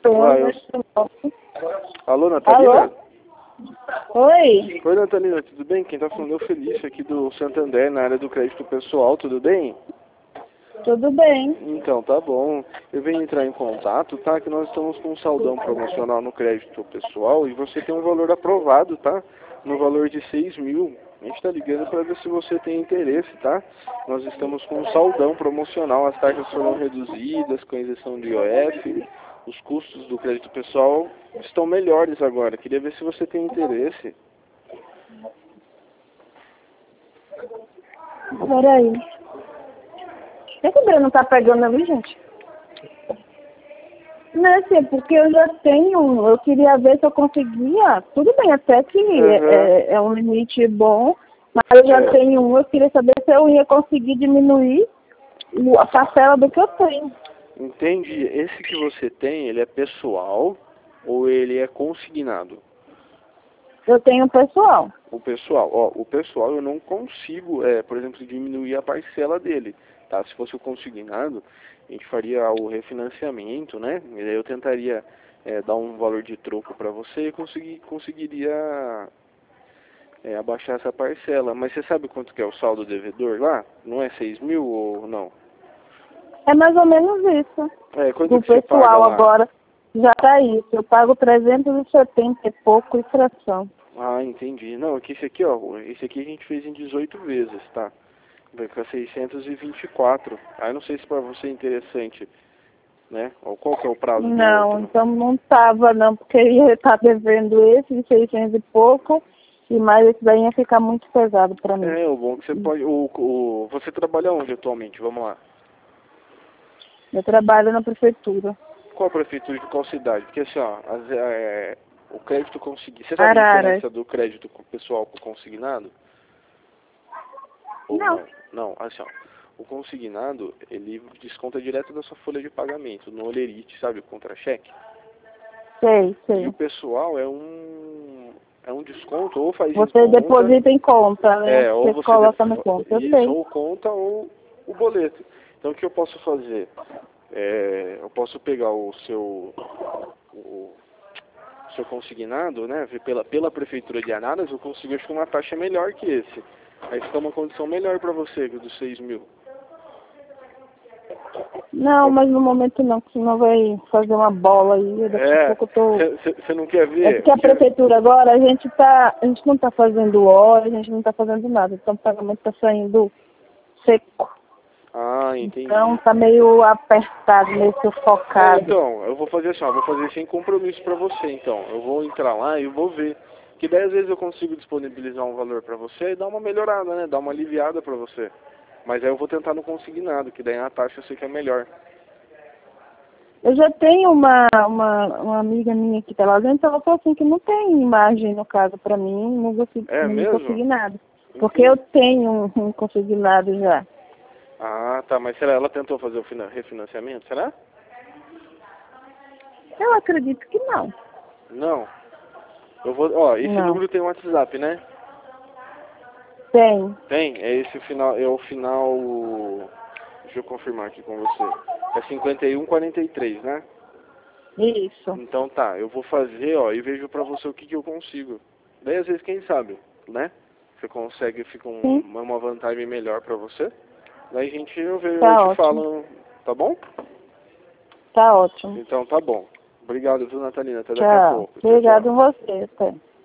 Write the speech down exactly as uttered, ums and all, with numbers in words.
Olá, eu... Alô, Natalina? Alô? Oi? Oi, Natalina, tudo bem? Quem tá falando é o Felício aqui do Santander, na área do crédito pessoal, tudo bem? Tudo bem. Então, tá bom. Eu venho entrar em contato, tá? Que nós estamos com um saldão promocional no crédito pessoal e você tem um valor aprovado, tá? No valor de seis mil. A gente tá ligando para ver se você tem interesse, tá? Nós estamos com um saldão promocional, as taxas foram reduzidas com a isenção de I O F, os custos do crédito pessoal estão melhores agora. Queria ver se você tem interesse. Peraí. Por que o Breno tá pegando ali, gente? Não é assim, porque eu já tenho, eu queria ver se eu conseguia, tudo bem, até que Uhum. é, é um limite bom, mas eu já É. tenho um, eu queria saber se eu ia conseguir diminuir o- a parcela do que eu tenho. Entende? Esse que você tem, ele é pessoal ou ele é consignado? Eu tenho pessoal. O pessoal, ó, o pessoal eu não consigo, é, por exemplo, diminuir a parcela dele, tá? Se fosse o consignado, a gente faria o refinanciamento, né? E aí eu tentaria é, dar um valor de troco para você e conseguir, conseguiria é, abaixar essa parcela. Mas você sabe quanto que é o saldo devedor lá? Não é seis mil ou não? É mais ou menos isso. É, quanto Do que você paga pessoal lá? agora já tá isso. Eu pago trezentos e setenta e pouco e fração. Ah, entendi. Não, aqui esse aqui, ó, esse aqui a gente fez em dezoito vezes, tá? Vai ficar seiscentos e vinte e quatro. Aí não sei se para você é interessante, né? Ou qual que é o prazo do Não, outro? então não tava não, porque ia estar devendo esse de seiscentos e pouco, e mais esse daí ia ficar muito pesado para mim. É, o bom que você pode... O, o, você trabalha onde atualmente? Vamos lá. Eu trabalho na prefeitura. Qual prefeitura de qual cidade? Porque assim, ó, as, é, o crédito consignado... Você sabe a Araras. diferença do crédito co- pessoal pro consignado? Ou Não. não? Não, assim, ó. O consignado, ele desconta direto da sua folha de pagamento, no Olerite, sabe? O contra-cheque. Sei, E sei. o pessoal é um... É um desconto, ou faz em Você conta... deposita em conta, né? É, ou Você você coloca no def... conta, eu isso, sei. ou conta ou o boleto. Então o que eu posso fazer? É, eu posso pegar o seu o seu consignado, né? ver Pela, pela prefeitura de Araras, eu consigo acho que uma taxa melhor que esse. Aí fica uma condição melhor para você, que o dos seis mil. Não, mas no momento não, porque senão vai fazer uma bola aí, daqui a É, pouco eu tô... você não quer É ver? porque a prefeitura agora, a gente tá, a gente não está fazendo hora, a gente não está fazendo nada, então o pagamento está saindo seco. Ah, entendi. Então tá meio apertado, meio É, sufocado. então, eu vou fazer assim, ó, vou fazer sem compromisso pra você, então. Eu vou entrar lá e vou ver. Que dez vezes eu consigo disponibilizar um valor pra você e dar uma melhorada, né? Dar uma aliviada pra você. Mas aí eu vou tentar no consignado, que daí a taxa eu sei que é melhor. Eu já tenho uma, uma, uma amiga minha que tá lá dentro, ela falou assim que não tem imagem no caso pra mim, não consegui, É não mesmo? consegui nada. Porque eu tenho um, um consignado já. Ah, tá, mas será ela tentou fazer o fina- refinanciamento, será? Eu acredito que não. Não. Eu vou, ó, esse Não. número tem um WhatsApp, né? Tem. Tem, é esse final, é o final, deixa eu confirmar aqui com você. É cinquenta e um quarenta e três, né? Isso. Então tá, eu vou fazer, ó, e vejo pra você o que que eu consigo. Daí às vezes, quem sabe, né? Você consegue, fica um, Sim. uma uma vantagem melhor pra você. Daí a gente, eu, vejo, Tá eu te ótimo. falo, tá bom? Tá ótimo. Então tá bom. Obrigado, viu, Natalina? Até daqui a Tchau. pouco. Tchau, tchau. Obrigado a você, até.